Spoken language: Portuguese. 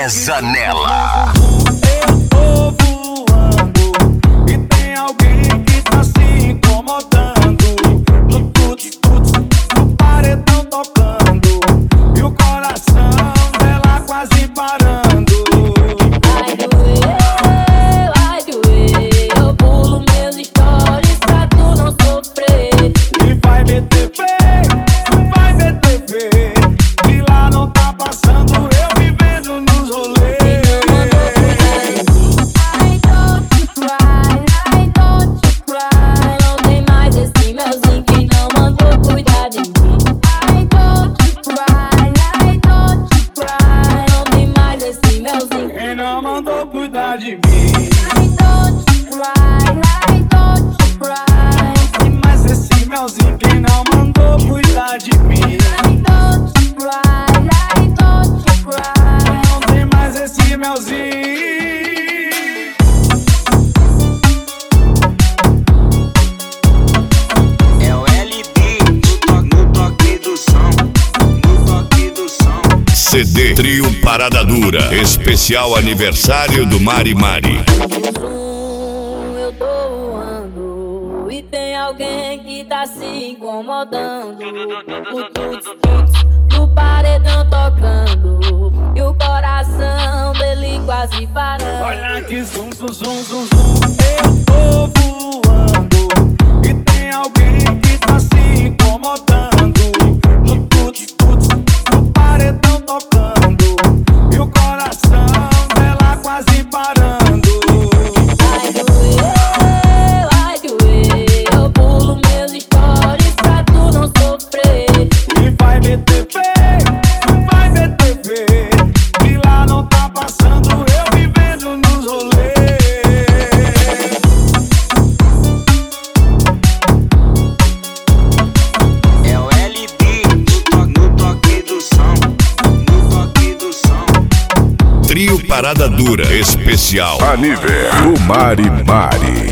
Pesa Nela. Eu tô voando e tem alguém que tá se incomodando. No tuts-tuts, no paredão tocando e o coração dela quase parando. Vai doer, eu pulo meus stories pra tu não sofrer. E vai meter fé, vai meter fé, que lá não tá passando eu vivendo nos rolês. I don't cry, não tem mais esse melzinho que não mandou cuidar de mim. I don't cry, não tem mais esse melzinho. Quem não mandou cuidar de mim? I don't cry, Tem mais esse melzinho, quem não mandou cuidar de mim? I don't cry. Não tem mais esse melzinho. É o LB no toque do som, no toque do som. CD Trio Parada Dura, especial aniversário do Mari Mari. Eu tô voando e tem alguém que tá se incomodando. O tuts-tuts do paredão tocando e o coração dele quase parando. Olha que zum, zum, zum, zum, zum. Eu tô voando e tem alguém que tá se incomodando. No tuts-tuts, no paredão tocando e o coração dela quase parando. Vai doer, eu pulo meus stories pra tu não sofrer. E vai meter fé, vai meter fé, que lá não tá passando eu vivendo nos rolês. É o LB no toque do som, no toque do som. Trio Parada Dura, especial Aniversário do Mari Mari.